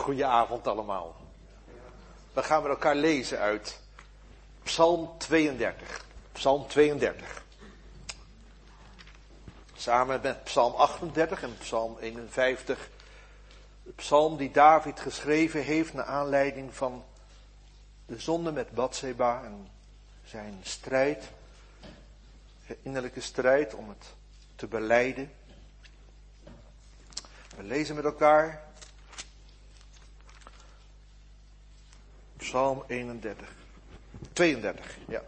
Goedenavond allemaal. We gaan met elkaar lezen uit Psalm 32. Psalm 32. Samen met Psalm 38 en Psalm 51. De psalm die David geschreven heeft naar aanleiding van de zonde met Batseba en zijn strijd, innerlijke strijd om het te belijden. We lezen met elkaar Psalm 32, ja.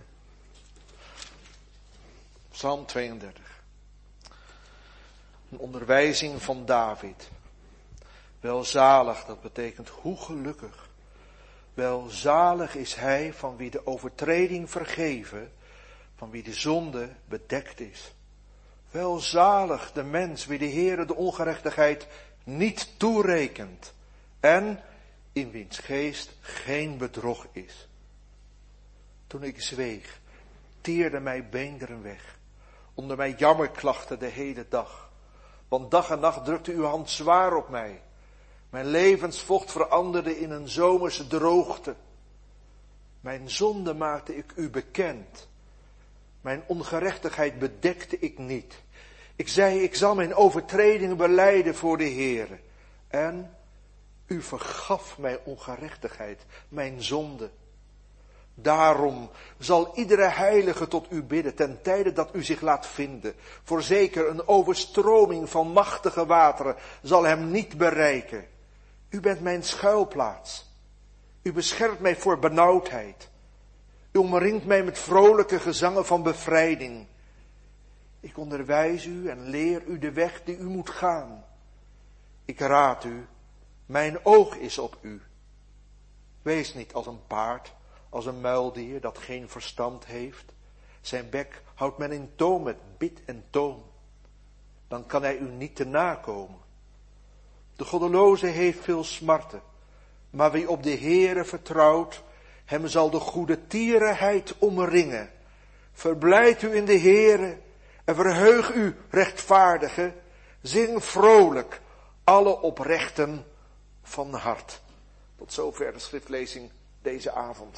Psalm 32. Een onderwijzing van David. Welzalig, dat betekent hoe gelukkig. Welzalig is hij van wie de overtreding vergeven, van wie de zonde bedekt is. Welzalig de mens wie de Heere de ongerechtigheid niet toerekent en in wiens geest geen bedrog is. Toen ik zweeg, teerde mijn beenderen weg, onder mijn jammerklachten de hele dag. Want dag en nacht drukte uw hand zwaar op mij. Mijn levensvocht veranderde in een zomerse droogte. Mijn zonde maakte ik u bekend. Mijn ongerechtigheid bedekte ik niet. Ik zei, ik zal mijn overtredingen belijden voor de Heere. En u vergaf mijn ongerechtigheid, mijn zonde. Daarom zal iedere heilige tot u bidden, ten tijde dat u zich laat vinden. Voorzeker een overstroming van machtige wateren zal hem niet bereiken. U bent mijn schuilplaats. U beschermt mij voor benauwdheid. U omringt mij met vrolijke gezangen van bevrijding. Ik onderwijs u en leer u de weg die u moet gaan. Ik raad u, mijn oog is op u. Wees niet als een paard, als een muildier dat geen verstand heeft. Zijn bek houdt men in toom met bit en toom. Dan kan hij u niet te nakomen. De goddeloze heeft veel smarten, maar wie op de Heere vertrouwt, hem zal de goede tierenheid omringen. Verblijd u in de Heere en verheug u rechtvaardige. Zing vrolijk alle oprechten van hart. Tot zover de schriftlezing deze avond.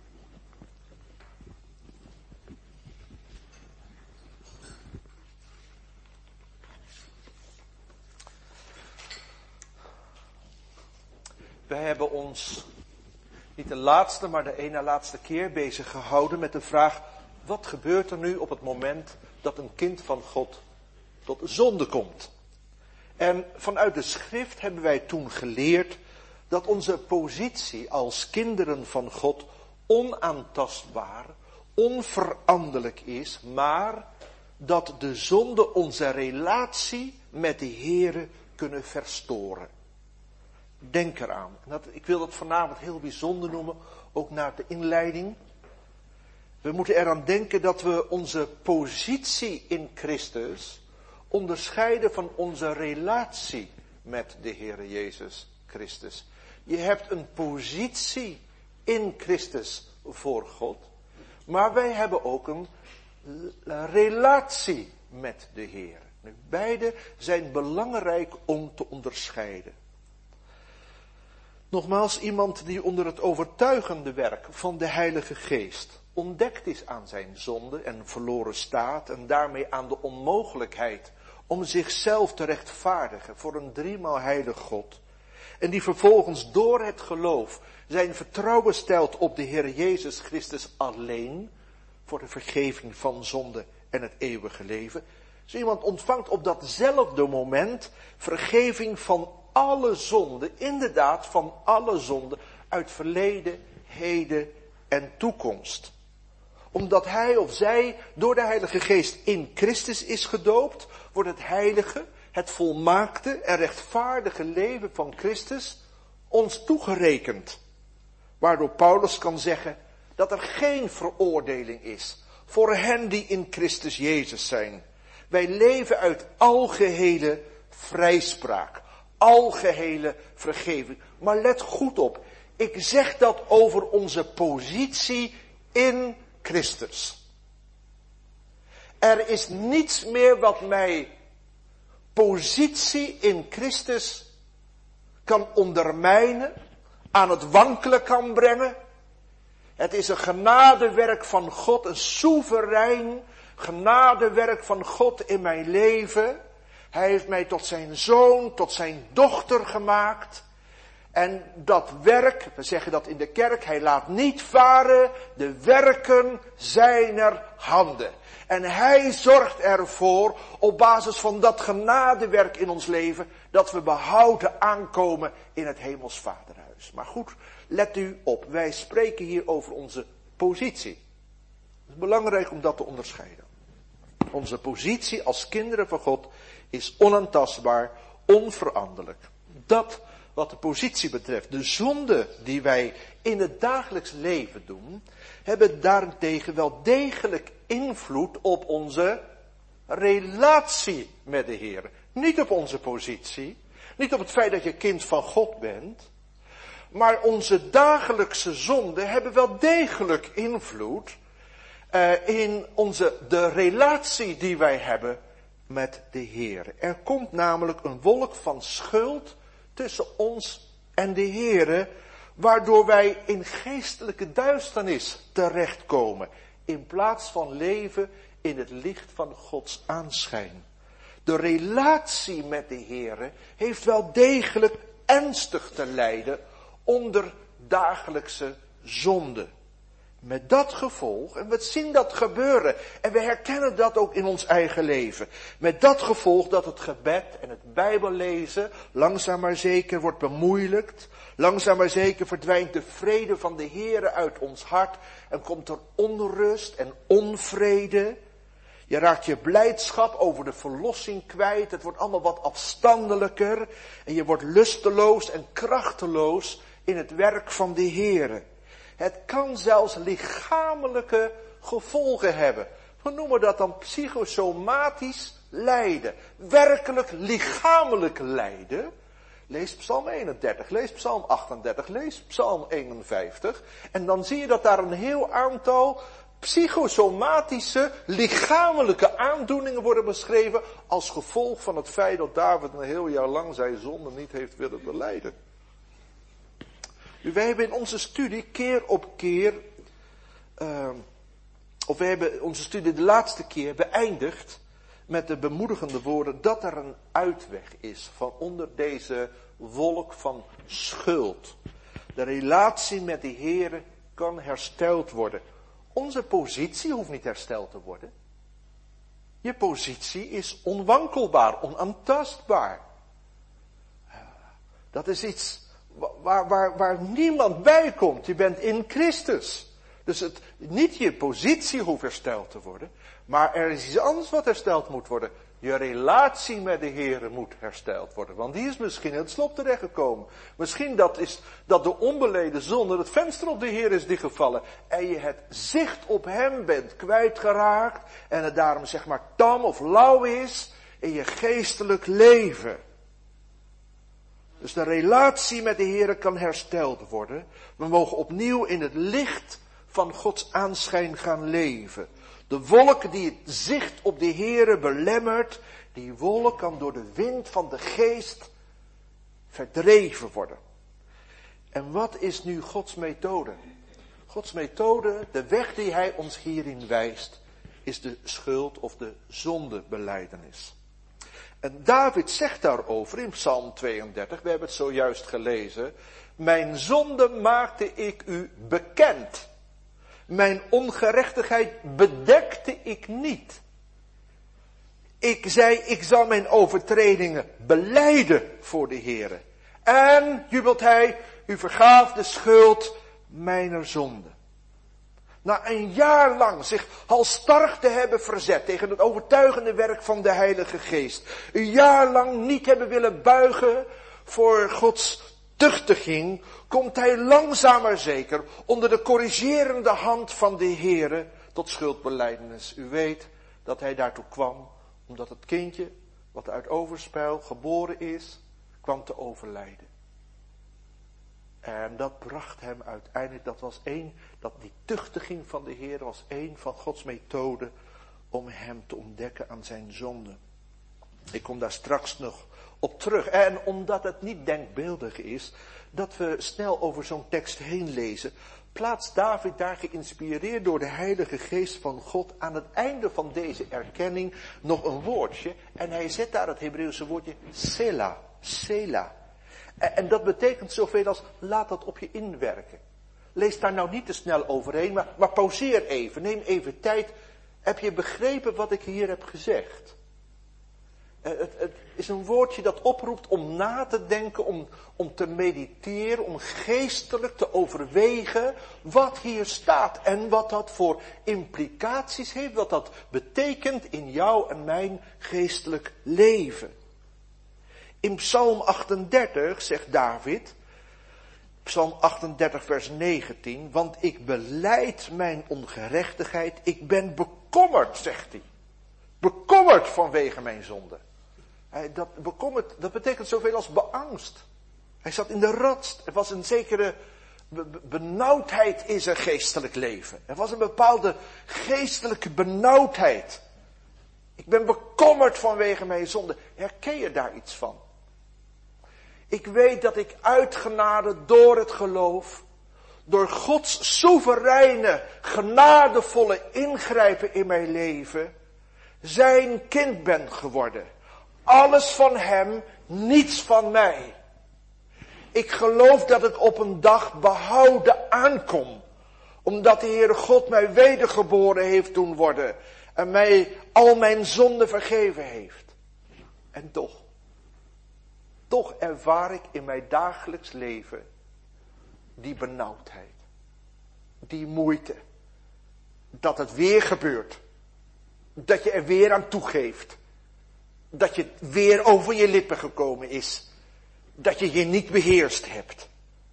We hebben ons niet de laatste, maar de ene laatste keer bezig gehouden met de vraag: wat gebeurt er nu op het moment dat een kind van God tot zonde komt? En vanuit de schrift hebben wij toen geleerd dat onze positie als kinderen van God onaantastbaar, onveranderlijk is, maar dat de zonde onze relatie met de Heere kunnen verstoren. Denk eraan. Ik wil dat vanavond heel bijzonder noemen, ook na de inleiding. We moeten eraan denken dat we onze positie in Christus onderscheiden van onze relatie met de Heere Jezus Christus. Je hebt een positie in Christus voor God, maar wij hebben ook een relatie met de Heere. Beide zijn belangrijk om te onderscheiden. Nogmaals, iemand die onder het overtuigende werk van de Heilige Geest ontdekt is aan zijn zonde en verloren staat en daarmee aan de onmogelijkheid om zichzelf te rechtvaardigen voor een driemaal heilig God. En die vervolgens door het geloof zijn vertrouwen stelt op de Heer Jezus Christus alleen voor de vergeving van zonde en het eeuwige leven. Zo iemand ontvangt op datzelfde moment vergeving van alle zonden, inderdaad van alle zonden uit verleden, heden en toekomst. Omdat hij of zij door de Heilige Geest in Christus is gedoopt, wordt het heilige, het volmaakte en rechtvaardige leven van Christus ons toegerekend. Waardoor Paulus kan zeggen dat er geen veroordeling is voor hen die in Christus Jezus zijn. Wij leven uit algehele vrijspraak, algehele vergeving. Maar let goed op, ik zeg dat over onze positie in Christus. Er is niets meer wat mij positie in Christus kan ondermijnen, aan het wankelen kan brengen. Het is een genadewerk van God, een soeverein genadewerk van God in mijn leven. Hij heeft mij tot zijn zoon, tot zijn dochter gemaakt. En dat werk, we zeggen dat in de kerk, hij laat niet varen de werken zijner handen. En hij zorgt ervoor, op basis van dat genadewerk in ons leven, dat we behouden aankomen in het hemels vaderhuis. Maar goed, let u op, wij spreken hier over onze positie. Het is belangrijk om dat te onderscheiden. Onze positie als kinderen van God is onaantastbaar, onveranderlijk. Dat wat de positie betreft, de zonden die wij in het dagelijks leven doen, hebben daarentegen wel degelijk invloed op onze relatie met de Heer. Niet op onze positie, niet op het feit dat je kind van God bent, maar onze dagelijkse zonden hebben wel degelijk invloed in de relatie die wij hebben met de Heer. Er komt namelijk een wolk van schuld tussen ons en de Heere, waardoor wij in geestelijke duisternis terechtkomen, in plaats van leven in het licht van Gods aanschijn. De relatie met de Heere heeft wel degelijk ernstig te lijden onder dagelijkse zonde. Met dat gevolg, en we zien dat gebeuren, en we herkennen dat ook in ons eigen leven. Met dat gevolg dat het gebed en het Bijbellezen langzaam maar zeker wordt bemoeilijkt. Langzaam maar zeker verdwijnt de vrede van de Heere uit ons hart en komt er onrust en onvrede. Je raakt je blijdschap over de verlossing kwijt. Het wordt allemaal wat afstandelijker en je wordt lusteloos en krachteloos in het werk van de Heere. Het kan zelfs lichamelijke gevolgen hebben. We noemen dat dan psychosomatisch lijden. Werkelijk lichamelijk lijden. Lees Psalm 31, lees Psalm 38, lees Psalm 51. En dan zie je dat daar een heel aantal psychosomatische, lichamelijke aandoeningen worden beschreven als gevolg van het feit dat David een heel jaar lang zijn zonde niet heeft willen belijden. Wij hebben in onze studie keer op keer, we hebben onze studie de laatste keer beëindigd met de bemoedigende woorden dat er een uitweg is van onder deze wolk van schuld. De relatie met de Heere kan hersteld worden. Onze positie hoeft niet hersteld te worden. Je positie is onwankelbaar, onaantastbaar. Dat is iets waar niemand bij komt. Je bent in Christus. Dus niet je positie hoeft hersteld te worden. Maar er is iets anders wat hersteld moet worden. Je relatie met de Heer moet hersteld worden. Want die is misschien in het slop terechtgekomen. Misschien dat de onbeleden zonde, het venster op de Heer is dichtgevallen. En je het zicht op hem bent kwijtgeraakt. En het daarom zeg maar tam of lauw is in je geestelijk leven. Dus de relatie met de Heer kan hersteld worden. We mogen opnieuw in het licht van Gods aanschijn gaan leven. De wolk die het zicht op de Heere belemmert, die wolk kan door de wind van de geest verdreven worden. En wat is nu Gods methode? Gods methode, de weg die hij ons hierin wijst, is de schuld of de zondebelijdenis. En David zegt daarover in Psalm 32, we hebben het zojuist gelezen, mijn zonde maakte ik u bekend. Mijn ongerechtigheid bedekte ik niet. Ik zei, ik zal mijn overtredingen belijden voor de Heere. En, jubelt hij, u vergaaf de schuld mijner zonde. Na een jaar lang zich halsstarrig te hebben verzet tegen het overtuigende werk van de Heilige Geest. Een jaar lang niet hebben willen buigen voor Gods tuchtiging, komt hij langzaam maar zeker onder de corrigerende hand van de Heere tot schuldbelijdenis. U weet dat hij daartoe kwam omdat het kindje wat uit overspel geboren is, kwam te overlijden. En dat bracht hem uiteindelijk, die tuchtiging van de Heer was een van Gods methoden om hem te ontdekken aan zijn zonde. Ik kom daar straks nog op terug. En omdat het niet denkbeeldig is dat we snel over zo'n tekst heen lezen, plaatst David daar geïnspireerd door de Heilige Geest van God aan het einde van deze erkenning nog een woordje. En hij zet daar het Hebreeuwse woordje Selah, Selah. En dat betekent zoveel als laat dat op je inwerken. Lees daar nou niet te snel overheen, maar pauzeer even, neem even tijd. Heb je begrepen wat ik hier heb gezegd? Het is een woordje dat oproept om na te denken, om te mediteren, om geestelijk te overwegen wat hier staat en wat dat voor implicaties heeft, wat dat betekent in jou en mijn geestelijk leven. In Psalm 38 zegt David, Psalm 38 vers 19, want ik belijd mijn ongerechtigheid, ik ben bekommerd, zegt hij. Bekommerd vanwege mijn zonde. Dat betekent zoveel als beangst. Hij zat in de rotst. Er was een zekere benauwdheid in zijn geestelijk leven. Er was een bepaalde geestelijke benauwdheid. Ik ben bekommerd vanwege mijn zonde. Herken je daar iets van? Ik weet dat ik uit genade door het geloof, door Gods soevereine, genadevolle ingrijpen in mijn leven, zijn kind ben geworden. Alles van hem, niets van mij. Ik geloof dat ik op een dag behouden aankom. Omdat de Heere God mij wedergeboren heeft doen worden. En mij al mijn zonden vergeven heeft. En toch ervaar ik in mijn dagelijks leven die benauwdheid. Die moeite. Dat het weer gebeurt. Dat je er weer aan toegeeft. Dat je weer over je lippen gekomen is. Dat je je niet beheerst hebt.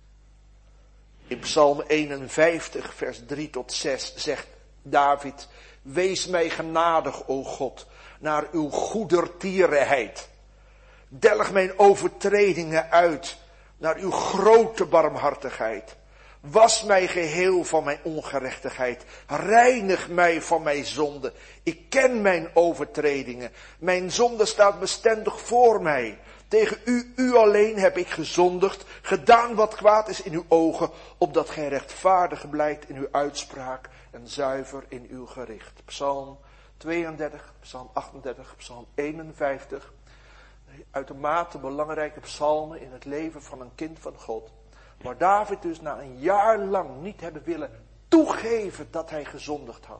In Psalm 51 vers 3 tot 6 zegt David, wees mij genadig, o God, naar uw goedertierenheid. Delg mijn overtredingen uit naar uw grote barmhartigheid. Was mij geheel van mijn ongerechtigheid. Reinig mij van mijn zonde. Ik ken mijn overtredingen. Mijn zonde staat bestendig voor mij. Tegen u alleen heb ik gezondigd. Gedaan wat kwaad is in uw ogen. Opdat gij rechtvaardig blijkt in uw uitspraak. En zuiver in uw gericht. Psalm 32, Psalm 38, Psalm 51. Uitermate belangrijke psalmen in het leven van een kind van God. Waar David dus na een jaar lang niet hebben willen toegeven dat hij gezondigd had.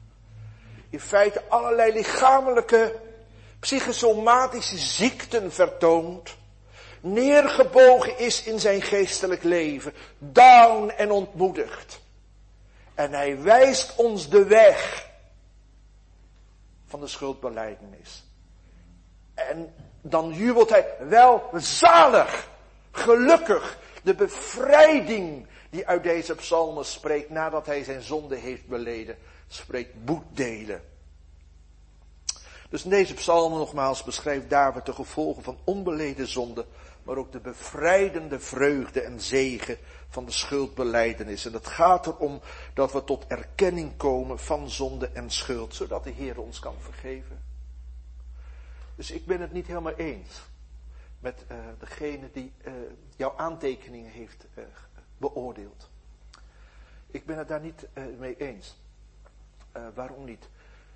In feite allerlei lichamelijke, psychosomatische ziekten vertoont. Neergebogen is in zijn geestelijk leven. Down en ontmoedigd. En hij wijst ons de weg van de schuldbelijdenis. En dan jubelt hij, wel zalig, gelukkig. De bevrijding die uit deze psalmen spreekt nadat hij zijn zonde heeft beleden, spreekt boetdelen. Dus in deze psalmen nogmaals beschrijft David de gevolgen van onbeleden zonde, maar ook de bevrijdende vreugde en zegen van de schuldbelijdenis. En het gaat erom dat we tot erkenning komen van zonde en schuld, zodat de Heer ons kan vergeven. Dus ik ben het niet helemaal eens met degene die jouw aantekeningen heeft beoordeeld. Ik ben het daar niet mee eens. Waarom niet?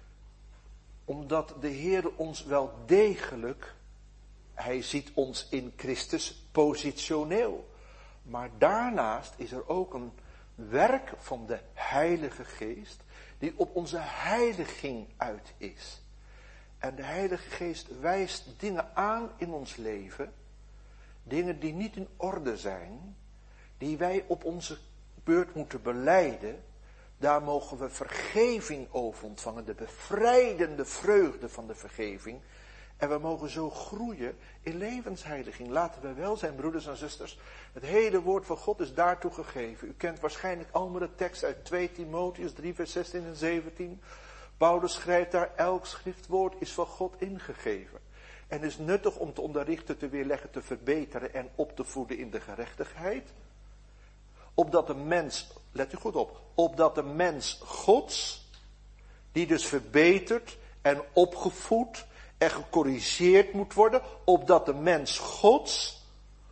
Omdat de Heer ons wel degelijk, hij ziet ons in Christus positioneel. Maar daarnaast is er ook een werk van de Heilige Geest die op onze heiliging uit is. En de Heilige Geest wijst dingen aan in ons leven, dingen die niet in orde zijn, die wij op onze beurt moeten belijden. Daar mogen we vergeving over ontvangen, de bevrijdende vreugde van de vergeving. En we mogen zo groeien in levensheiliging. Laten we wel zijn, broeders en zusters. Het hele woord van God is daartoe gegeven. U kent waarschijnlijk allemaal de tekst uit 2 Timotheus 3 vers 16 en 17. Paulus schrijft daar, elk schriftwoord is van God ingegeven. En is nuttig om te onderrichten, te weerleggen, te verbeteren en op te voeden in de gerechtigheid. Opdat de mens, let u goed op, opdat de mens Gods, die dus verbeterd en opgevoed en gecorrigeerd moet worden, opdat de mens Gods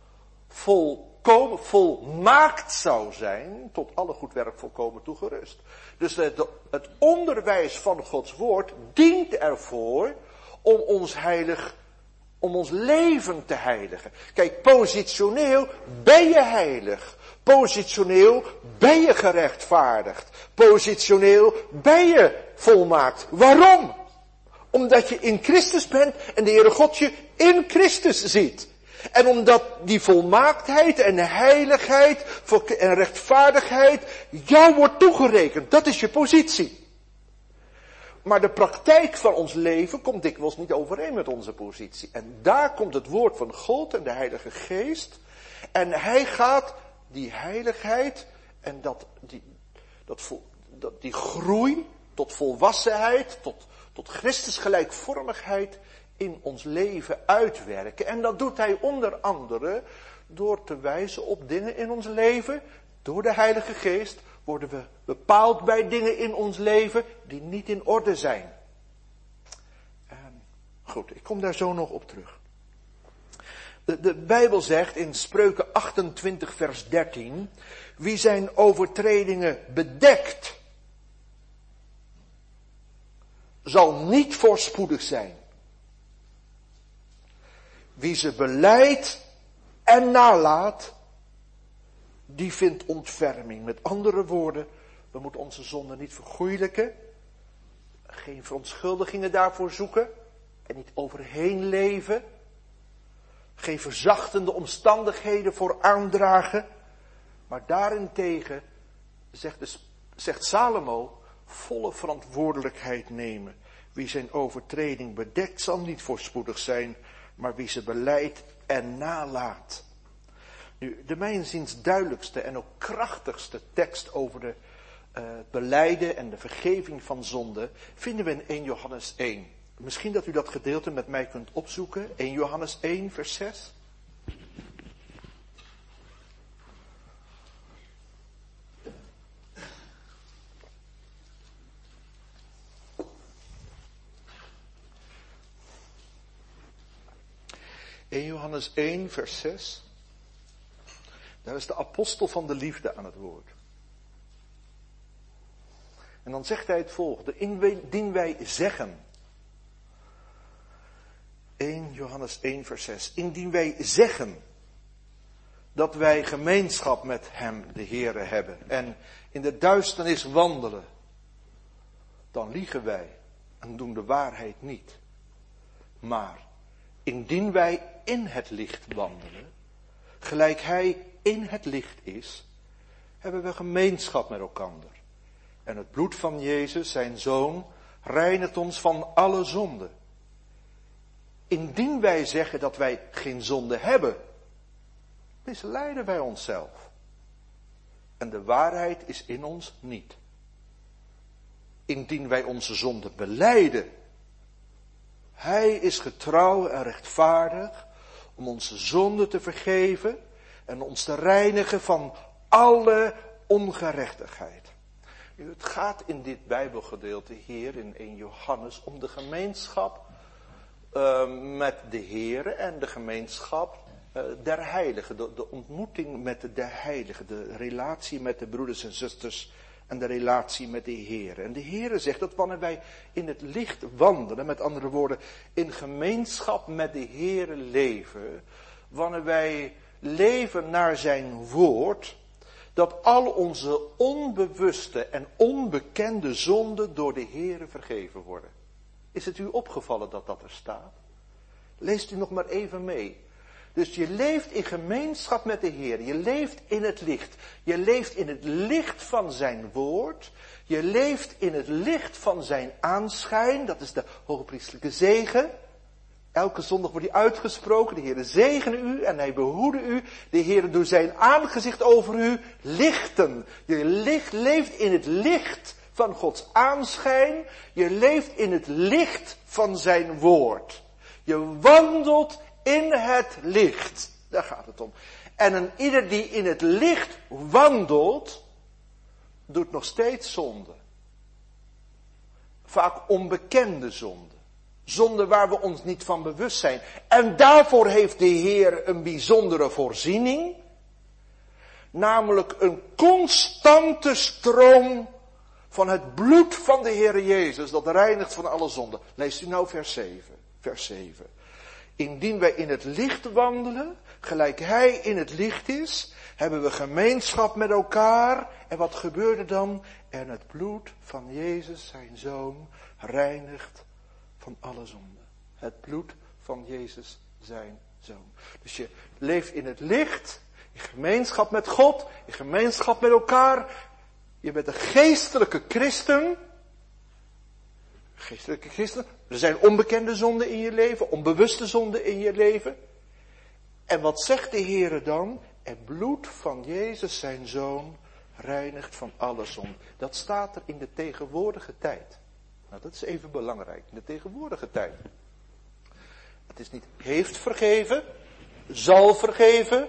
volmaakt zou zijn, tot alle goed werk volkomen toegerust. Dus het onderwijs van Gods woord dient ervoor om ons leven te heiligen. Kijk, positioneel ben je heilig. Positioneel ben je gerechtvaardigd. Positioneel ben je volmaakt. Waarom? Omdat je in Christus bent en de Heere God je in Christus ziet. En omdat die volmaaktheid en heiligheid en rechtvaardigheid jou wordt toegerekend. Dat is je positie. Maar de praktijk van ons leven komt dikwijls niet overeen met onze positie. En daar komt het woord van God en de Heilige Geest. En hij gaat die heiligheid en die groei tot volwassenheid, tot Christus gelijkvormigheid in ons leven uitwerken. En dat doet hij onder andere door te wijzen op dingen in ons leven. Door de Heilige Geest worden we bepaald bij dingen in ons leven die niet in orde zijn. Goed, ik kom daar zo nog op terug. De Bijbel zegt in Spreuken 28 vers 13, wie zijn overtredingen bedekt, zal niet voorspoedig zijn. Wie ze belijdt en nalaat, die vindt ontferming. Met andere woorden, we moeten onze zonde niet vergoeilijken, geen verontschuldigingen daarvoor zoeken en niet overheen leven, geen verzachtende omstandigheden voor aandragen, maar daarentegen, zegt Salomo, volle verantwoordelijkheid nemen. Wie zijn overtreding bedekt zal niet voorspoedig zijn, maar wie ze belijdt en nalaat. Nu, de mijnziens duidelijkste en ook krachtigste tekst over het belijden en de vergeving van zonde vinden we in 1 Johannes 1. Misschien dat u dat gedeelte met mij kunt opzoeken. 1 Johannes 1 vers 6. In Johannes 1 vers 6. Daar is de apostel van de liefde aan het woord. En dan zegt hij het volgende. Indien wij zeggen. 1 Johannes 1 vers 6. Indien wij zeggen dat wij gemeenschap met hem, de Heere, hebben. En in de duisternis wandelen. Dan liegen wij en doen de waarheid niet. Maar indien wij in het licht wandelen, gelijk hij in het licht is, hebben we gemeenschap met elkander. En het bloed van Jezus, zijn Zoon, reinigt ons van alle zonde. Indien wij zeggen dat wij geen zonde hebben, misleiden wij onszelf. En de waarheid is in ons niet. Indien wij onze zonde belijden, hij is getrouw en rechtvaardig om onze zonde te vergeven en ons te reinigen van alle ongerechtigheid. Nu, het gaat in dit Bijbelgedeelte hier in 1 Johannes om de gemeenschap met de Heere en de gemeenschap der heiligen. De ontmoeting met de heiligen, de relatie met de broeders en zusters en de relatie met de Heere. En de Heere zegt dat wanneer wij in het licht wandelen, met andere woorden, in gemeenschap met de Heere leven, wanneer wij leven naar zijn woord, dat al onze onbewuste en onbekende zonden door de Heere vergeven worden. Is het u opgevallen dat dat er staat? Leest u nog maar even mee. Dus je leeft in gemeenschap met de Heer. Je leeft in het licht. Je leeft in het licht van zijn woord. Je leeft in het licht van zijn aanschijn. Dat is de hogepriestelijke zegen. Elke zondag wordt die uitgesproken. De Heer zegene u en hij behoede u. De Heer doet zijn aangezicht over u lichten. Je leeft in het licht van Gods aanschijn. Je leeft in het licht van zijn woord. Je wandelt in het licht. Daar gaat het om. En een ieder die in het licht wandelt, doet nog steeds zonde. Vaak onbekende zonde. Zonden waar we ons niet van bewust zijn. En daarvoor heeft de Heer een bijzondere voorziening. Namelijk een constante stroom van het bloed van de Heer Jezus. Dat reinigt van alle zonden. Leest u nou vers 7. Vers 7. Indien wij in het licht wandelen, gelijk Hij in het licht is, hebben we gemeenschap met elkaar. En wat gebeurt er dan? En het bloed van Jezus, zijn Zoon, reinigt van alle zonden. Het bloed van Jezus, zijn Zoon. Dus je leeft in het licht, in gemeenschap met God, in gemeenschap met elkaar. Je bent een geestelijke christen. Geestelijke christen. Er zijn onbekende zonden in je leven, onbewuste zonden in je leven. En wat zegt de Heere dan? Het bloed van Jezus, zijn Zoon, reinigt van alle zonden. Dat staat er in de tegenwoordige tijd. Nou, dat is even belangrijk. In de tegenwoordige tijd. Het is niet heeft vergeven, zal vergeven,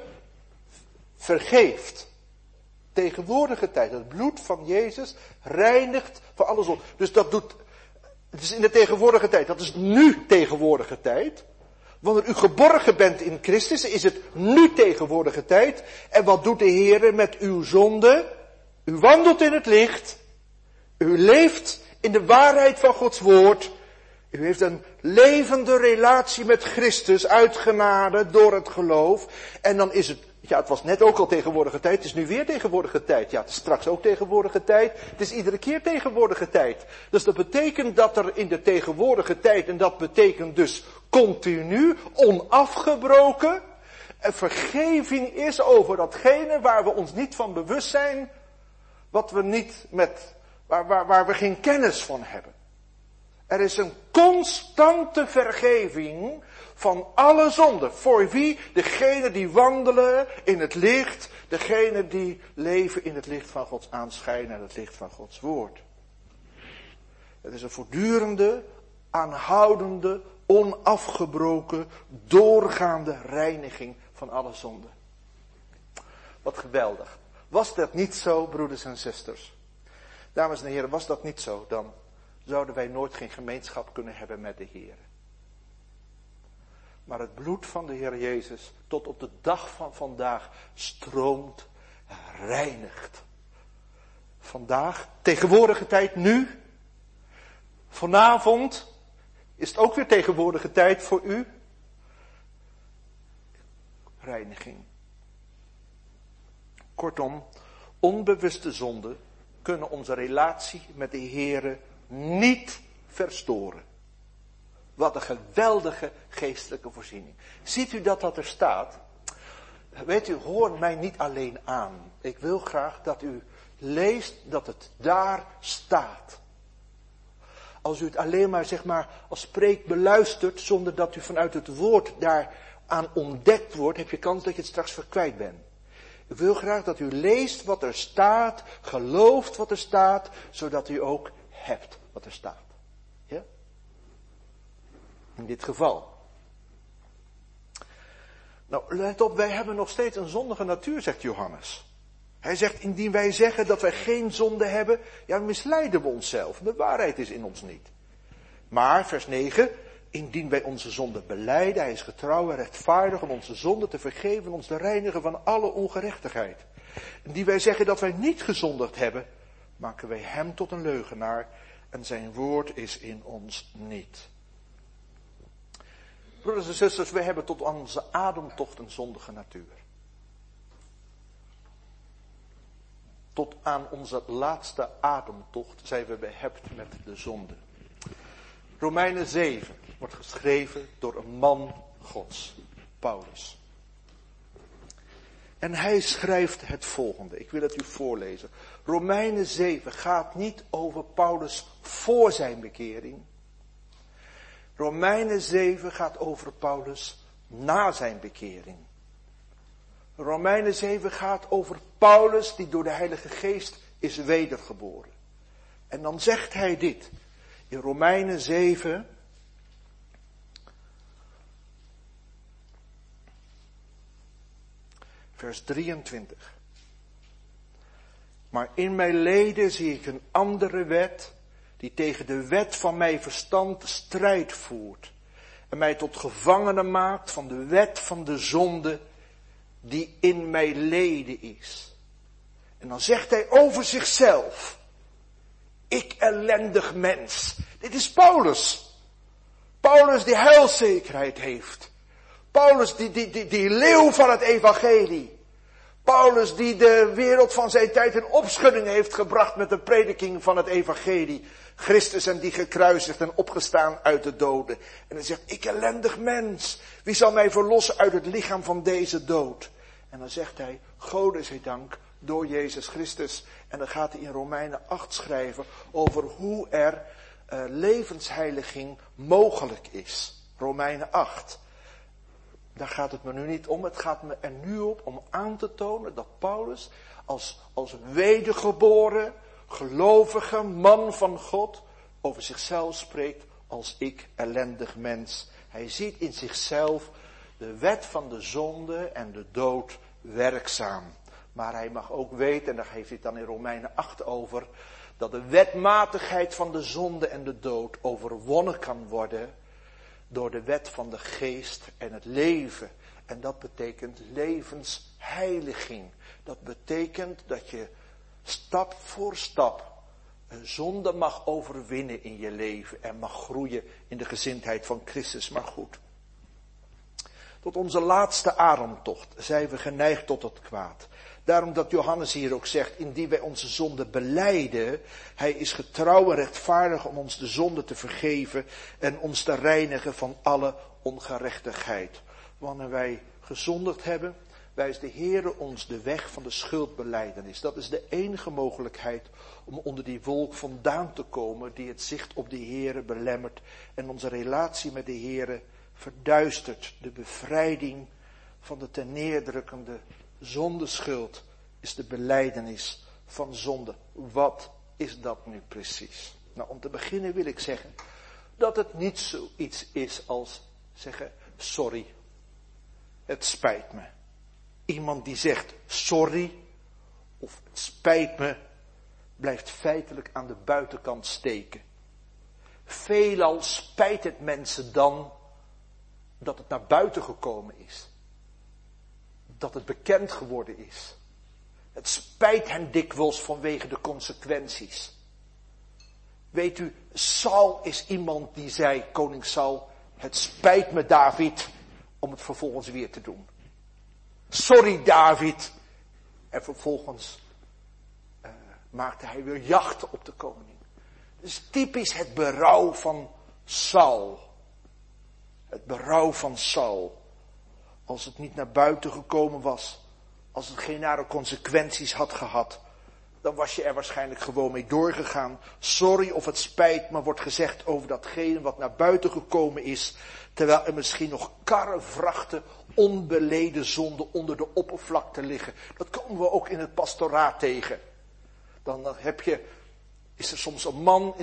vergeeft. Tegenwoordige tijd. Het bloed van Jezus reinigt van alle zonden. Dus dat doet, het is in de tegenwoordige tijd. Dat is nu tegenwoordige tijd. Wanneer u geborgen bent in Christus, is het nu tegenwoordige tijd. En wat doet de Heer met uw zonde? U wandelt in het licht. U leeft in de waarheid van Gods woord. U heeft een levende relatie met Christus uitgenade door het geloof. En dan is het, ja, het was net ook al tegenwoordige tijd, het is nu weer tegenwoordige tijd. Ja, het is straks ook tegenwoordige tijd. Het is iedere keer tegenwoordige tijd. Dus dat betekent dat er in de tegenwoordige tijd, en dat betekent dus continu, onafgebroken, een vergeving is over datgene waar we ons niet van bewust zijn, wat we niet waar we geen kennis van hebben. Er is een constante vergeving van alle zonden. Voor wie? Degenen die wandelen in het licht. Degenen die leven in het licht van Gods aanschijn en het licht van Gods woord. Het is een voortdurende, aanhoudende, onafgebroken, doorgaande reiniging van alle zonden. Wat geweldig. Was dat niet zo, broeders en zusters? Dames en heren, was dat niet zo, dan zouden wij nooit geen gemeenschap kunnen hebben met de Heer. Maar het bloed van de Heer Jezus tot op de dag van vandaag stroomt, reinigt. Vandaag, tegenwoordige tijd, nu. Vanavond is het ook weer tegenwoordige tijd voor u. Reiniging. Kortom, onbewuste zonden kunnen onze relatie met de Heere niet verstoren. Wat een geweldige geestelijke voorziening. Ziet u dat er staat? Weet u, hoor mij niet alleen aan. Ik wil graag dat u leest dat het daar staat. Als u het alleen maar, zeg maar, als preek beluistert, zonder dat u vanuit het woord daaraan ontdekt wordt, heb je kans dat je het straks verkwijt bent. Ik wil graag dat u leest wat er staat, gelooft wat er staat, zodat u ook hebt wat er staat. Ja? In dit geval. Nou, let op, wij hebben nog steeds een zondige natuur, zegt Johannes. Hij zegt, indien wij zeggen dat wij geen zonde hebben, ja, misleiden we onszelf. De waarheid is in ons niet. Maar, vers 9, indien wij onze zonde belijden, hij is getrouw en rechtvaardig om onze zonde te vergeven en ons te reinigen van alle ongerechtigheid. Indien wij zeggen dat wij niet gezondigd hebben, maken wij hem tot een leugenaar en zijn woord is in ons niet. Broeders en zusters, wij hebben tot aan onze ademtocht een zondige natuur. Tot aan onze laatste ademtocht zijn we behept met de zonde. Romeinen 7 wordt geschreven door een man Gods, Paulus. En hij schrijft het volgende. Ik wil het u voorlezen. Romeinen 7 gaat niet over Paulus voor zijn bekering. Romeinen 7 gaat over Paulus na zijn bekering. Romeinen 7 gaat over Paulus die door de Heilige Geest is wedergeboren. En dan zegt hij dit. In Romeinen 7. Vers 23. Maar in mijn leden zie ik een andere wet die tegen de wet van mijn verstand strijd voert en mij tot gevangene maakt van de wet van de zonde die in mijn leden is. En dan zegt hij over zichzelf, ik ellendig mens. Dit is Paulus. Paulus die heilzekerheid heeft. Paulus die leeuw van het evangelie. Paulus die de wereld van zijn tijd in opschudding heeft gebracht met de prediking van het evangelie. Christus en die gekruisigd en opgestaan uit de doden. En hij zegt, ik ellendig mens, wie zal mij verlossen uit het lichaam van deze dood? En dan zegt hij, Gode zij dank, door Jezus Christus. En dan gaat hij in Romeinen 8 schrijven over hoe er levensheiliging mogelijk is. Romeinen 8. Daar gaat het me nu niet om. Het gaat me er nu om aan te tonen dat Paulus als wedergeboren, gelovige man van God over zichzelf spreekt als ik ellendig mens. Hij ziet in zichzelf de wet van de zonde en de dood werkzaam. Maar hij mag ook weten, en daar geeft hij het dan in Romeinen 8 over, dat de wetmatigheid van de zonde en de dood overwonnen kan worden door de wet van de geest en het leven. En dat betekent levensheiliging. Dat betekent dat je stap voor stap een zonde mag overwinnen in je leven en mag groeien in de gezindheid van Christus. Maar goed, tot onze laatste ademtocht zijn we geneigd tot het kwaad. Daarom dat Johannes hier ook zegt, indien wij onze zonde belijden, hij is getrouw en rechtvaardig om ons de zonde te vergeven en ons te reinigen van alle ongerechtigheid. Wanneer wij gezondigd hebben, wijst de Heere ons de weg van de schuldbelijdenis. Dat is de enige mogelijkheid om onder die wolk vandaan te komen die het zicht op de Heere belemmert en onze relatie met de Heere verduistert. De bevrijding van de terneerdrukkende zondeschuld is de belijdenis van zonde. Wat is dat nu precies? Nou, om te beginnen wil ik zeggen dat het niet zoiets is als zeggen, sorry, het spijt me. Iemand die zegt sorry of het spijt me, blijft feitelijk aan de buitenkant steken. Veelal spijt het mensen dan dat het naar buiten gekomen is. Dat het bekend geworden is. Het spijt hen dikwijls vanwege de consequenties. Weet u, Saul is iemand die zei, koning Saul, het spijt me David, om het vervolgens weer te doen. Sorry David. En vervolgens maakte hij weer jacht op de koning. Dus typisch het berouw van Saul. Het berouw van Saul. Als het niet naar buiten gekomen was, als het geen nare consequenties had gehad, dan was je er waarschijnlijk gewoon mee doorgegaan. Sorry of het spijt me wordt gezegd over datgene wat naar buiten gekomen is, terwijl er misschien nog karrevrachten onbeleden zonde onder de oppervlakte liggen. Dat komen we ook in het pastoraat tegen. Dan is er soms een man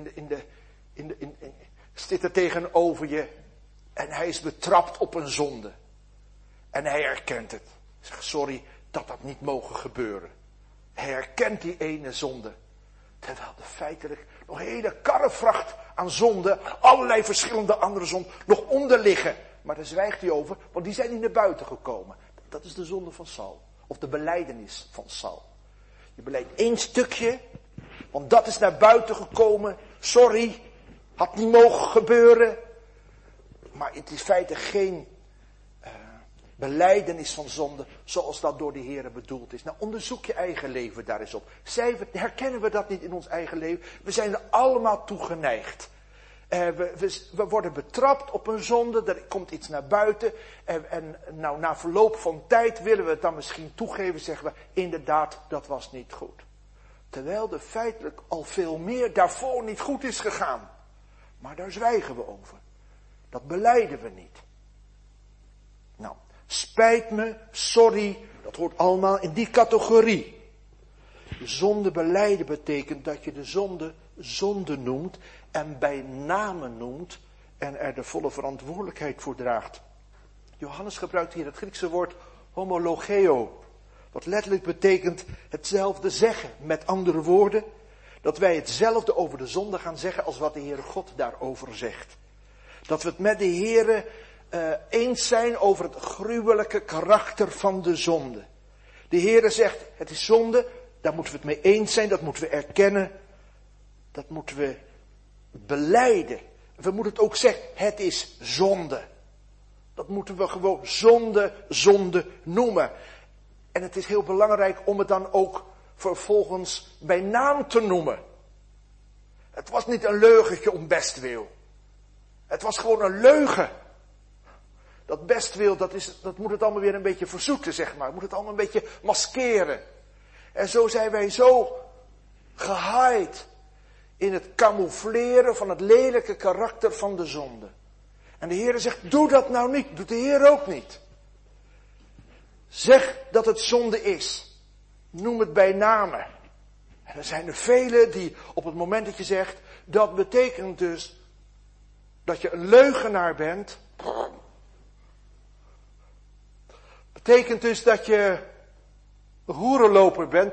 zit er tegenover je en hij is betrapt op een zonde. En hij herkent het. Zegt sorry dat dat niet mogen gebeuren. Hij herkent die ene zonde. Terwijl er feitelijk nog een hele karrevracht aan zonde, allerlei verschillende andere zonden, nog onder liggen. Maar daar zwijgt hij over, want die zijn niet naar buiten gekomen. Dat is de zonde van Saul. Of de belijdenis van Saul. Je belijdt één stukje, want dat is naar buiten gekomen. Sorry, had niet mogen gebeuren. Maar het is in feite geen belijdenis van zonde zoals dat door de Heer bedoeld is. Nou, onderzoek je eigen leven daar eens op. Herkennen we dat niet in ons eigen leven? We zijn er allemaal toe geneigd. We worden betrapt op een zonde, er komt iets naar buiten. En nou, na verloop van tijd willen we het dan misschien toegeven, zeggen we, inderdaad, dat was niet goed. Terwijl er feitelijk al veel meer daarvoor niet goed is gegaan. Maar daar zwijgen we over. Dat belijden we niet. Nou, spijt me, sorry, dat hoort allemaal in die categorie. De zonde belijden betekent dat je de zonde noemt en bij namen noemt en er de volle verantwoordelijkheid voor draagt. Johannes gebruikt hier het Griekse woord homologeo, wat letterlijk betekent hetzelfde zeggen. Met andere woorden, dat wij hetzelfde over de zonde gaan zeggen als wat de Heere God daarover zegt. Dat we het met de Heere eens zijn over het gruwelijke karakter van de zonde. De Heere zegt, het is zonde, daar moeten we het mee eens zijn, dat moeten we erkennen. Dat moeten we belijden. We moeten het ook zeggen, het is zonde. Dat moeten we gewoon zonde noemen. En het is heel belangrijk om het dan ook vervolgens bij naam te noemen. Het was niet een leugentje om bestwil. Het was gewoon een leugen. Dat bestwil, dat moet het allemaal weer een beetje verzoeten, zeg maar. Moet het allemaal een beetje maskeren. En zo zijn wij zo gehaaid in het camoufleren van het lelijke karakter van de zonde. En de Heer zegt, doe dat nou niet. Doet de Heer ook niet. Zeg dat het zonde is. Noem het bij namen. En er zijn er velen die op het moment dat je zegt, dat betekent dus dat je een leugenaar bent. Betekent dus dat je een hoerenloper bent.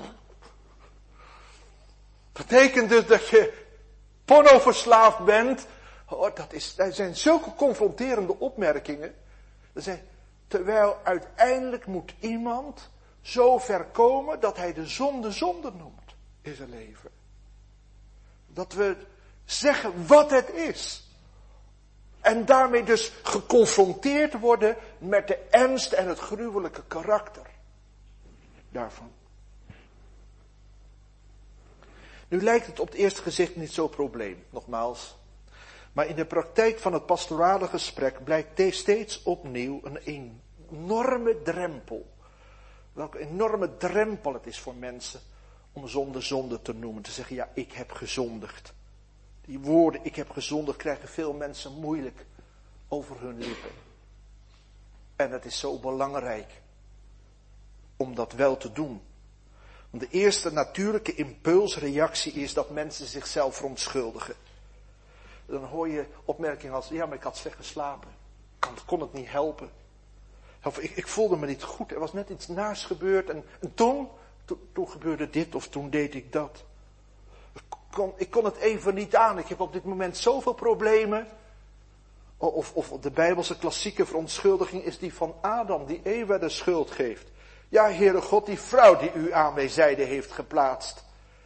Betekent dus dat je pornoverslaafd bent. Oh, dat zijn zulke confronterende opmerkingen. Terwijl uiteindelijk moet iemand zo ver komen dat hij de zonde noemt in zijn leven. Dat we zeggen wat het is. En daarmee dus geconfronteerd worden met de ernst en het gruwelijke karakter daarvan. Nu lijkt het op het eerste gezicht niet zo'n probleem, nogmaals. Maar in de praktijk van het pastorale gesprek blijkt steeds opnieuw een enorme drempel. Welke enorme drempel het is voor mensen om zonde te noemen. Te zeggen, ja, ik heb gezondigd. Die woorden, ik heb gezondigd, krijgen veel mensen moeilijk over hun lippen. En het is zo belangrijk om dat wel te doen. Want de eerste natuurlijke impulsreactie is dat mensen zichzelf verontschuldigen. Dan hoor je opmerkingen als, ja, maar ik had slecht geslapen. Ik kon het niet helpen. Of ik voelde me niet goed, er was net iets naars gebeurd. En toen gebeurde dit of toen deed ik dat. Ik kon het even niet aan. Ik heb op dit moment zoveel problemen. Of de Bijbelse klassieke verontschuldiging is die van Adam, die Eva de schuld geeft. Ja, Heere God, die vrouw die u aan mijn zijde heeft geplaatst.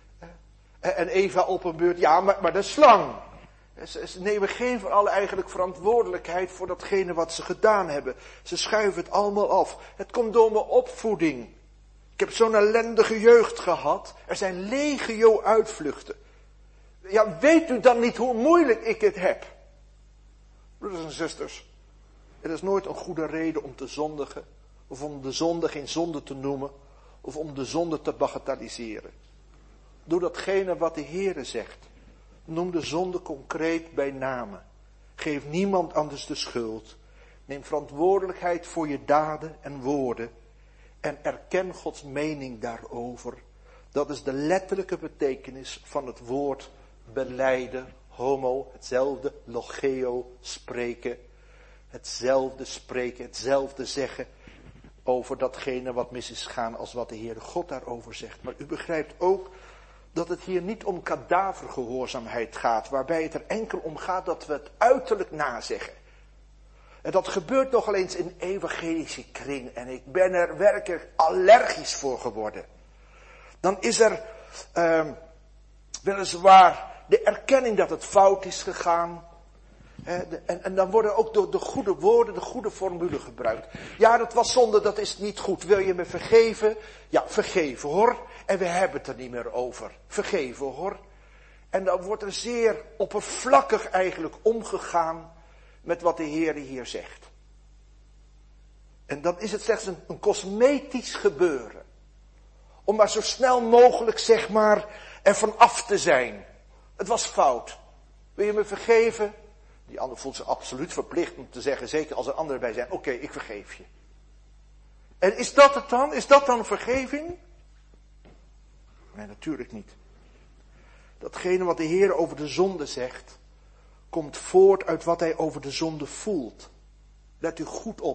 En Eva op een beurt, ja, maar de slang. Ze nemen geen van allen eigenlijk verantwoordelijkheid voor datgene wat ze gedaan hebben. Ze schuiven het allemaal af. Het komt door mijn opvoeding. Ik heb zo'n ellendige jeugd gehad. Er zijn legio uitvluchten. Ja, weet u dan niet hoe moeilijk ik het heb? Broeders en zusters, er is nooit een goede reden om te zondigen. Of om de zonde geen zonde te noemen. Of om de zonde te bagatelliseren. Doe datgene wat de Heere zegt. Noem de zonde concreet bij namen. Geef niemand anders de schuld. Neem verantwoordelijkheid voor je daden en woorden. En erken Gods mening daarover. Dat is de letterlijke betekenis van het woord belijden. Homo, hetzelfde, logeo, spreken. Hetzelfde spreken, hetzelfde zeggen over datgene wat mis is gegaan als wat de Heere God daarover zegt. Maar u begrijpt ook dat het hier niet om kadavergehoorzaamheid gaat, waarbij het er enkel om gaat dat we het uiterlijk nazeggen. En dat gebeurt nogal eens in evangelische kring en ik ben er werkelijk allergisch voor geworden. Dan is er weliswaar de erkenning dat het fout is gegaan. En dan worden ook de goede woorden, de goede formule gebruikt. Ja, dat was zonde, dat is niet goed. Wil je me vergeven? Ja, vergeven hoor. En we hebben het er niet meer over. Vergeven hoor. En dan wordt er zeer oppervlakkig eigenlijk omgegaan met wat de Heer hier zegt. En dan is het slechts een cosmetisch gebeuren. Om maar zo snel mogelijk, zeg maar, ervan af te zijn. Het was fout. Wil je me vergeven? Die ander voelt zich absoluut verplicht om te zeggen, zeker als er anderen bij zijn, oké, ik vergeef je. En is dat het dan? Is dat dan vergeving? Nee, natuurlijk niet. Datgene wat de Heer over de zonde zegt, komt voort uit wat hij over de zonde voelt. Let u goed op.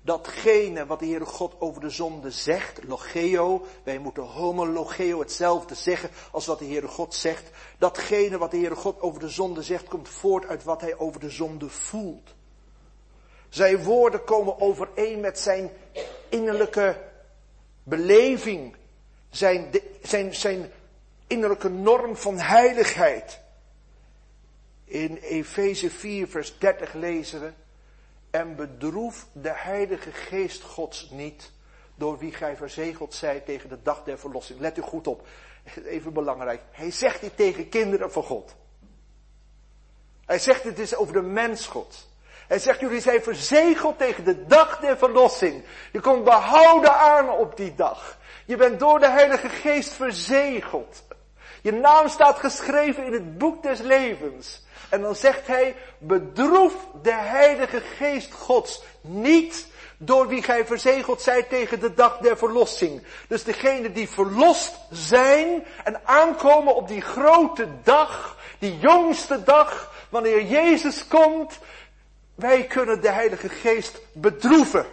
Datgene wat de Heere God over de zonde zegt, logeo, wij moeten homologeo, hetzelfde zeggen als wat de Heere God zegt. Datgene wat de Heere God over de zonde zegt, komt voort uit wat hij over de zonde voelt. Zijn woorden komen overeen met zijn innerlijke beleving, zijn innerlijke norm van heiligheid. In Efeze 4 vers 30 lezen we: en bedroef de Heilige Geest Gods niet, door wie gij verzegeld zijt tegen de dag der verlossing. Let u goed op, even belangrijk. Hij zegt dit tegen kinderen van God. Hij zegt het is over de mens God. Hij zegt, jullie zijn verzegeld tegen de dag der verlossing. Je komt behouden aan op die dag. Je bent door de Heilige Geest verzegeld. Je naam staat geschreven in het boek des levens. En dan zegt hij, bedroef de Heilige Geest Gods niet, door wie gij verzegeld zijt tegen de dag der verlossing. Dus degenen die verlost zijn en aankomen op die grote dag, die jongste dag, wanneer Jezus komt, wij kunnen de Heilige Geest bedroeven.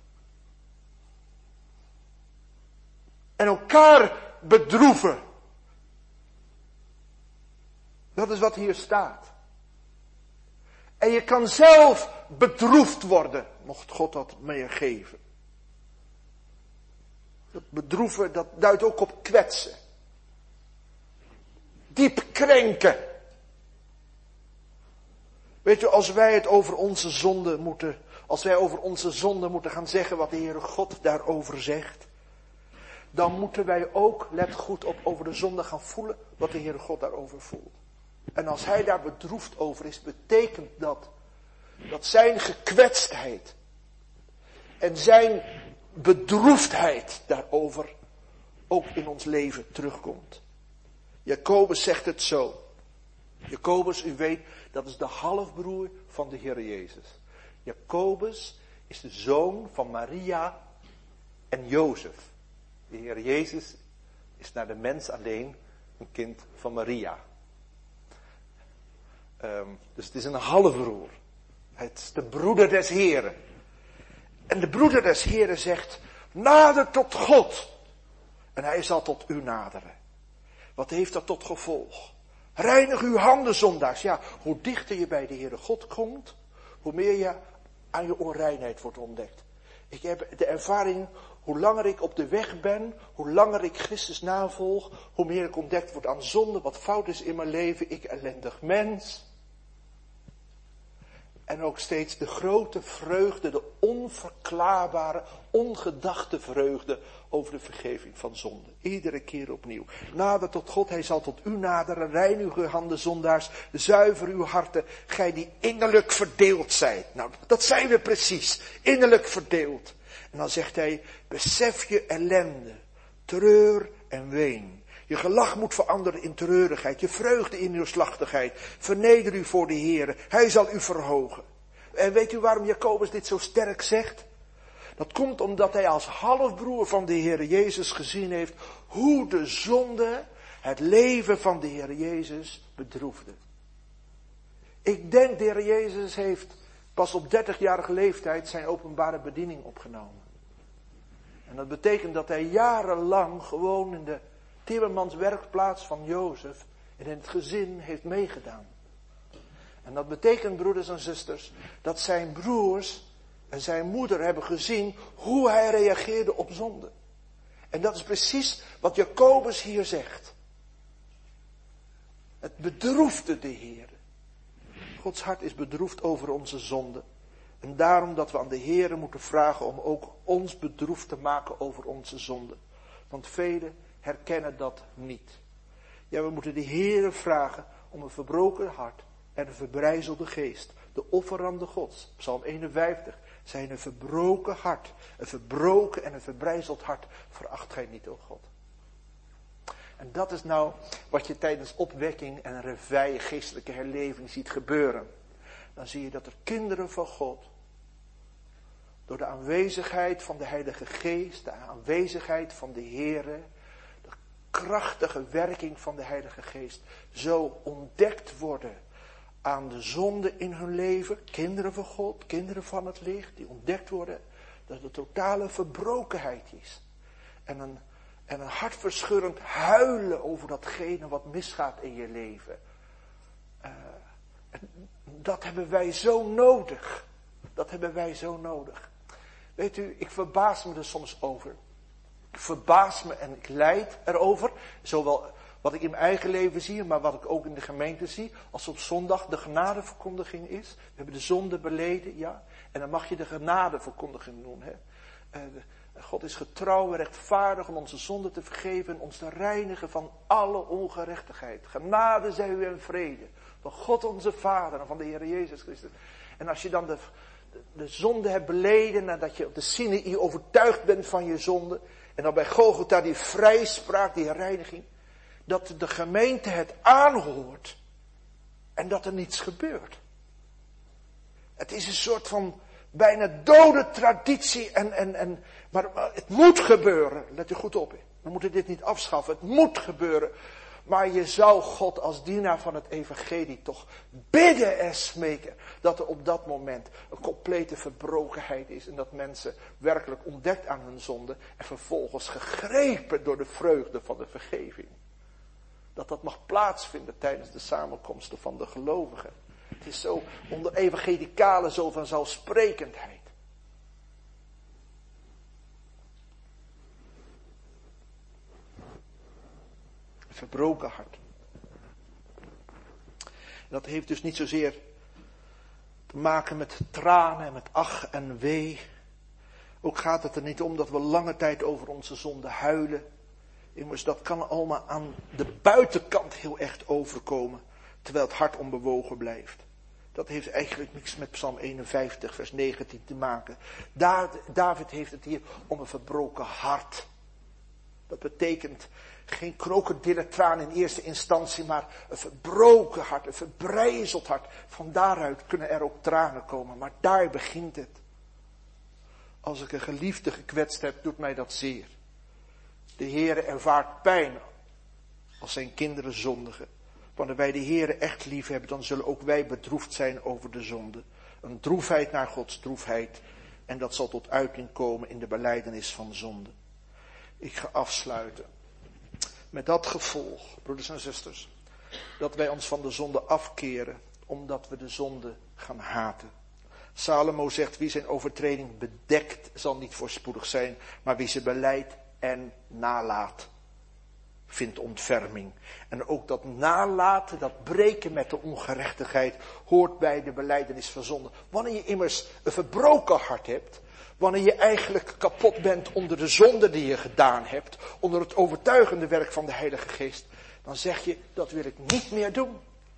En elkaar bedroeven. Dat is wat hier staat. En je kan zelf bedroefd worden, mocht God dat meegeven. Dat bedroeven, dat duidt ook op kwetsen. Diep krenken. Weet je, als wij over onze zonde moeten gaan zeggen wat de Heere God daarover zegt, dan moeten wij ook, let goed op, over de zonde gaan voelen wat de Heere God daarover voelt. En als hij daar bedroefd over is, betekent dat zijn gekwetstheid en zijn bedroefdheid daarover ook in ons leven terugkomt. Jacobus zegt het zo. Jacobus, u weet, dat is de halfbroer van de Heer Jezus. Jacobus is de zoon van Maria en Jozef. De Heer Jezus is naar de mens alleen een kind van Maria. Dus het is een halfbroer. Het is de broeder des Heren. En de broeder des Heren zegt, nader tot God. En hij zal tot u naderen. Wat heeft dat tot gevolg? Reinig uw handen, zondaars. Ja, hoe dichter je bij de Heere God komt, hoe meer je aan je onreinheid wordt ontdekt. Ik heb de ervaring, hoe langer ik op de weg ben, hoe langer ik Christus navolg, hoe meer ik ontdekt word aan zonde, wat fout is in mijn leven, ik ellendig mens. En ook steeds de grote vreugde, de onverklaarbare, ongedachte vreugde over de vergeving van zonde. Iedere keer opnieuw. Nader tot God, hij zal tot u naderen. Reinig uw handen, zondaars. Zuiver uw harten, gij die innerlijk verdeeld zijt. Nou, dat zijn we precies. Innerlijk verdeeld. En dan zegt hij, besef je ellende, treur en ween. Je gelach moet veranderen in treurigheid. Je vreugde in uw slachtigheid. Verneder u voor de Heere. Hij zal u verhogen. En weet u waarom Jacobus dit zo sterk zegt? Dat komt omdat hij als halfbroer van de Heere Jezus gezien heeft hoe de zonde het leven van de Heere Jezus bedroefde. Ik denk de Heere Jezus heeft pas op 30-jarige leeftijd zijn openbare bediening opgenomen. En dat betekent dat hij jarenlang gewoon in de timmermans werkplaats van Jozef en in het gezin heeft meegedaan. En dat betekent, broeders en zusters, dat zijn broers en zijn moeder hebben gezien hoe hij reageerde op zonde. En dat is precies wat Jacobus hier zegt. Het bedroefde de Heer. Gods hart is bedroefd over onze zonde. En daarom dat we aan de Heer moeten vragen om ook ons bedroefd te maken over onze zonde. Want velen herkennen dat niet. Ja, we moeten de Heere vragen om een verbroken hart en een verbrijzelde geest. De offerande Gods, Psalm 51, zijn een verbroken hart. Een verbroken en een verbrijzeld hart veracht gij niet, o God. En dat is nou wat je tijdens opwekking en reveille, geestelijke herleving ziet gebeuren. Dan zie je dat er kinderen van God, door de aanwezigheid van de Heilige Geest, de aanwezigheid van de Heere, de krachtige werking van de Heilige Geest, zo ontdekt worden aan de zonde in hun leven. Kinderen van God, kinderen van het licht, die ontdekt worden, dat het totale verbrokenheid is. En een hartverscheurend huilen over datgene wat misgaat in je leven. Dat hebben wij zo nodig. Dat hebben wij zo nodig. Weet u, ik verbaas me er soms over. Ik verbaas me en ik lijd erover. Zowel wat ik in mijn eigen leven zie, maar wat ik ook in de gemeente zie. Als op zondag de genadeverkondiging is. We hebben de zonde beleden, ja. En dan mag je de genadeverkondiging doen, hè. God is getrouw en rechtvaardig om onze zonde te vergeven en ons te reinigen van alle ongerechtigheid. Genade zij u en vrede. Van God onze Vader en van de Heer Jezus Christus. En als je dan de zonde hebt beleden, nadat je op de Sinaï overtuigd bent van je zonde. En dan bij Golgotha die vrijspraak, die reiniging. Dat de gemeente het aanhoort. En dat er niets gebeurt. Het is een soort van bijna dode traditie. Maar het moet gebeuren. Let u goed op. We moeten dit niet afschaffen. Het moet gebeuren. Maar je zou God als dienaar van het evangelie toch bidden en smeken. Dat er op dat moment een complete verbrokenheid is. En dat mensen werkelijk ontdekt aan hun zonde. En vervolgens gegrepen door de vreugde van de vergeving. Dat mag plaatsvinden tijdens de samenkomsten van de gelovigen. Het is zo onder evangelicalen zo vanzelfsprekendheid. Een verbroken hart. En dat heeft dus niet zozeer te maken met tranen en met ach en wee. Ook gaat het er niet om dat we lange tijd over onze zonde huilen. Immers, dat kan allemaal aan de buitenkant heel echt overkomen. Terwijl het hart onbewogen blijft. Dat heeft eigenlijk niks met Psalm 51 vers 19 te maken. David heeft het hier om een verbroken hart. Dat betekent geen krokodillentraan in eerste instantie, maar een verbroken hart, een verbrijzeld hart. Van daaruit kunnen er ook tranen komen, maar daar begint het. Als ik een geliefde gekwetst heb, doet mij dat zeer. De Heere ervaart pijn als zijn kinderen zondigen. Wanneer wij de Heere echt lief hebben, dan zullen ook wij bedroefd zijn over de zonde. Een droefheid naar Gods droefheid. En dat zal tot uiting komen in de belijdenis van zonde. Ik ga afsluiten. Met dat gevolg, broeders en zusters, dat wij ons van de zonde afkeren, omdat we de zonde gaan haten. Salomo zegt, wie zijn overtreding bedekt, zal niet voorspoedig zijn, maar wie ze belijdt en nalaat, vindt ontferming. En ook dat nalaten, dat breken met de ongerechtigheid, hoort bij de belijdenis van zonde. Wanneer je immers een verbroken hart hebt, wanneer je eigenlijk kapot bent onder de zonde die je gedaan hebt, onder het overtuigende werk van de Heilige Geest, dan zeg je, dat wil ik niet meer doen.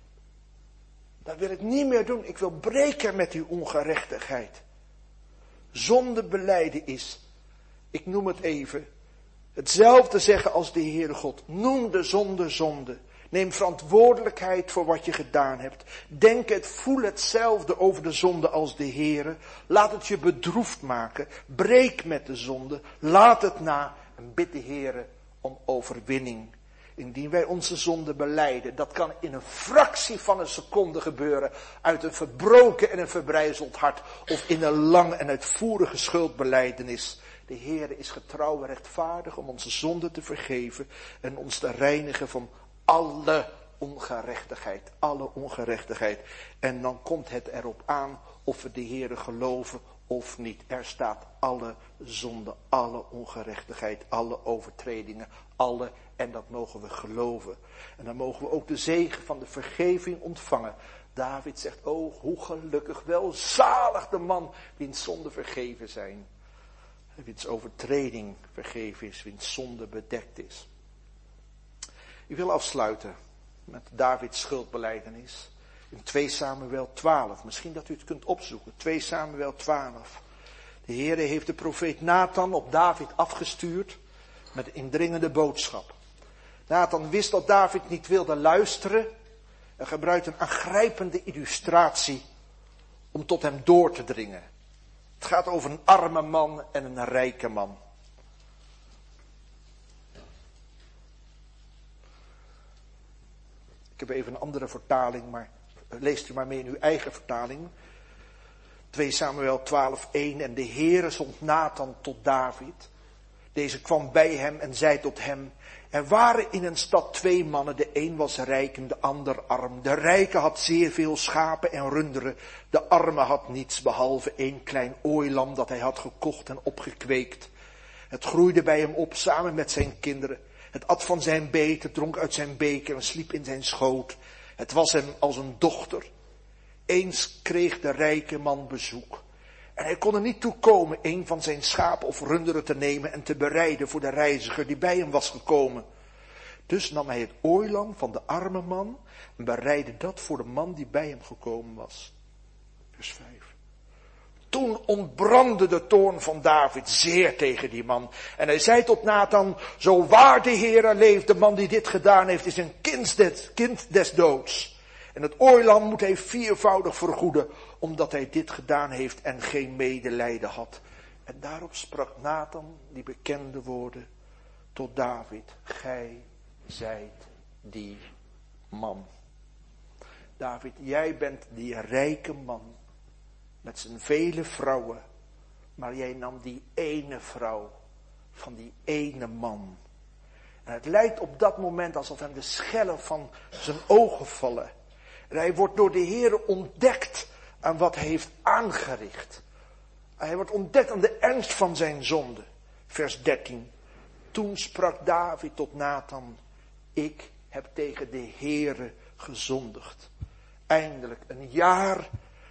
Dat wil ik niet meer doen. Ik wil breken met die ongerechtigheid. Zonde belijden is, ik noem het even, hetzelfde zeggen als de Heere God. Noem de zonde zonde. Neem verantwoordelijkheid voor wat je gedaan hebt. Denk het, voel hetzelfde over de zonde als de Heere. Laat het je bedroefd maken. Breek met de zonde. Laat het na en bid de Heere om overwinning. Indien wij onze zonde belijden, dat kan in een fractie van een seconde gebeuren. Uit een verbroken en een verbrijzeld hart. Of in een lange en uitvoerige schuldbelijdenis. De Heere is getrouw en rechtvaardig om onze zonde te vergeven. En ons te reinigen van alle ongerechtigheid. Alle ongerechtigheid. En dan komt het erop aan of we de Heere geloven of niet. Er staat alle zonde, alle ongerechtigheid, alle overtredingen, alle. En dat mogen we geloven. En dan mogen we ook de zegen van de vergeving ontvangen. David zegt, oh hoe gelukkig, welzalig de man wiens zonde vergeven zijn. Wiens overtreding vergeven is, wiens zonde bedekt is. Ik wil afsluiten met Davids schuldbelijdenis. In 2 Samuel 12. Misschien dat u het kunt opzoeken. 2 Samuel 12. De Heere heeft de profeet Nathan op David afgestuurd met een indringende boodschap. Nathan wist dat David niet wilde luisteren en gebruikt een aangrijpende illustratie om tot hem door te dringen. Het gaat over een arme man en een rijke man. Ik heb even een andere vertaling, maar leest u maar mee in uw eigen vertaling. 2 Samuel 12:1. En de Heere zond Nathan tot David. Deze kwam bij hem en zei tot hem: er waren in een stad 2 mannen, de een was rijk en de ander arm. De rijke had zeer veel schapen en runderen, de arme had niets behalve 1 klein ooilam dat hij had gekocht en opgekweekt. Het groeide bij hem op samen met zijn kinderen. Het at van zijn beten, dronk uit zijn beker en sliep in zijn schoot. Het was hem als een dochter. Eens kreeg de rijke man bezoek. En hij kon er niet toe komen 1 van zijn schapen of runderen te nemen en te bereiden voor de reiziger die bij hem was gekomen. Dus nam hij het ooilam van de arme man en bereidde dat voor de man die bij hem gekomen was. Vers 5. Toen ontbrandde de toorn van David zeer tegen die man. En hij zei tot Nathan: zo waar de Heere leeft, de man die dit gedaan heeft is een kind des doods. En het ooilam moet hij 4voudig vergoeden, omdat hij dit gedaan heeft en geen medelijden had. En daarop sprak Nathan die bekende woorden tot David: gij zijt die man. David, jij bent die rijke man met zijn vele vrouwen, maar jij nam die ene vrouw van die ene man. En het lijkt op dat moment alsof hem de schellen van zijn ogen vallen. En hij wordt door de Heere ontdekt aan wat hij heeft aangericht. Hij wordt ontdekt aan de ernst van zijn zonde. Vers 13. Toen sprak David tot Nathan: ik heb tegen de Heere gezondigd. Eindelijk, een jaar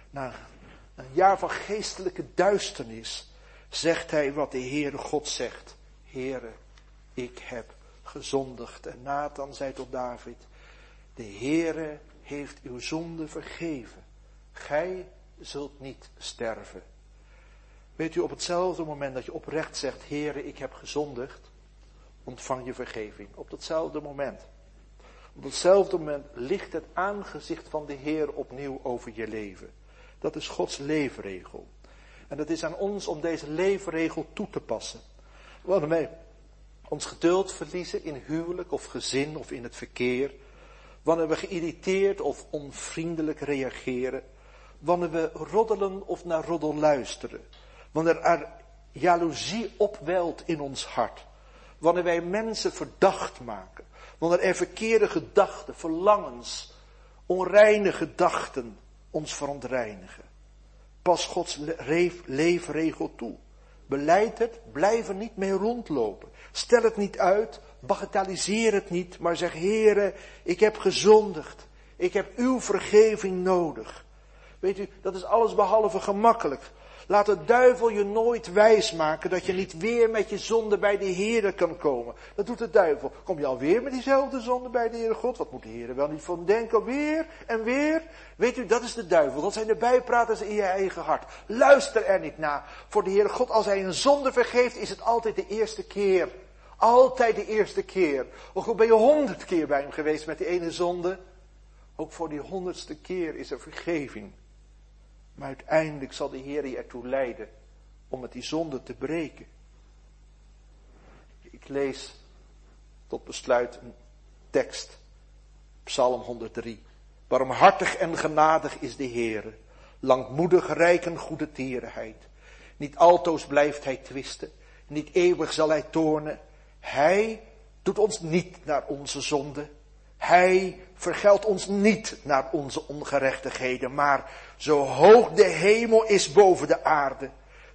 van geestelijke duisternis, zegt hij wat de Heere God zegt: Heere, ik heb gezondigd. En Nathan zei tot David: de Heere heeft uw zonde vergeven. Gij zult niet sterven. Weet u, op hetzelfde moment dat je oprecht zegt: Heere, ik heb gezondigd, ontvang je vergeving. Op datzelfde moment. Op datzelfde moment ligt het aangezicht van de Heer opnieuw over je leven. Dat is Gods leefregel. En het is aan ons om deze leefregel toe te passen. Wanneer wij ons geduld verliezen in huwelijk of gezin of in het verkeer. Wanneer we geïrriteerd of onvriendelijk reageren. Wanneer we roddelen of naar roddel luisteren. Wanneer er jaloezie opwelt in ons hart. Wanneer wij mensen verdacht maken. Wanneer er verkeerde gedachten, verlangens, onreine gedachten ons verontreinigen. Pas Gods leefregel toe. Belijd het, blijf er niet mee rondlopen. Stel het niet uit, bagatelliseer het niet, maar zeg: Heere, ik heb gezondigd. Ik heb uw vergeving nodig. Weet u, dat is alles behalve gemakkelijk. Laat de duivel je nooit wijsmaken dat je niet weer met je zonde bij de Heere kan komen. Dat doet de duivel. Kom je alweer met diezelfde zonde bij de Heere God? Wat moet de Heere wel niet van denken? Weer en weer? Weet u, dat is de duivel. Dat zijn de bijpraters in je eigen hart. Luister er niet naar. Voor de Heere God, als hij een zonde vergeeft, is het altijd de eerste keer. Altijd de eerste keer. Ook al ben je 100 keer bij hem geweest met die ene zonde. Ook voor die 100ste keer is er vergeving. Maar uiteindelijk zal de Heer je ertoe leiden om met die zonde te breken. Ik lees tot besluit een tekst. Psalm 103. Barmhartig en genadig is de Heere. Langmoedig, rijk en goede tierenheid. Niet altoos blijft hij twisten. Niet eeuwig zal hij toornen. Hij doet ons niet naar onze zonde. Hij vergeldt ons niet naar onze ongerechtigheden, maar zo hoog de hemel is boven de aarde,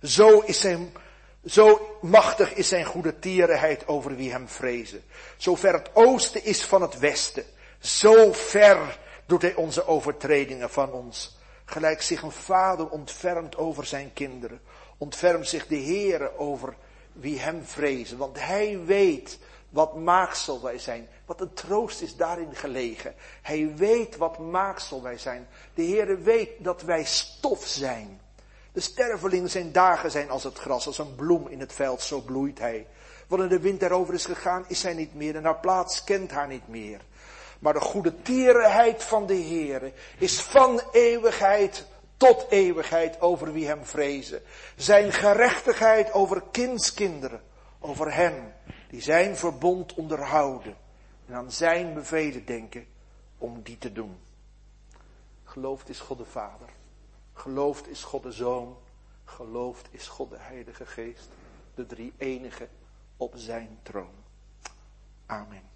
zo machtig is zijn goede tierenheid over wie hem vrezen. Zo ver het oosten is van het westen, zo ver doet hij onze overtredingen van ons. Gelijk zich een vader ontfermt over zijn kinderen, ontfermt zich de Heere over wie hem vrezen, want hij weet wat maaksel wij zijn. Wat een troost is daarin gelegen. Hij weet wat maaksel wij zijn. De Heere weet dat wij stof zijn. De sterveling zijn dagen zijn als het gras, als een bloem in het veld, zo bloeit hij. Wanneer de wind erover is gegaan, is zij niet meer en haar plaats kent haar niet meer. Maar de goede tierenheid van de Heere is van eeuwigheid tot eeuwigheid over wie hem vrezen. Zijn gerechtigheid over kindskinderen, over hen die zijn verbond onderhouden en aan zijn bevelen denken om die te doen. Geloofd is God de Vader, Geloofd is God de Zoon. Geloofd is God de Heilige Geest. De drie enige op zijn troon. Amen.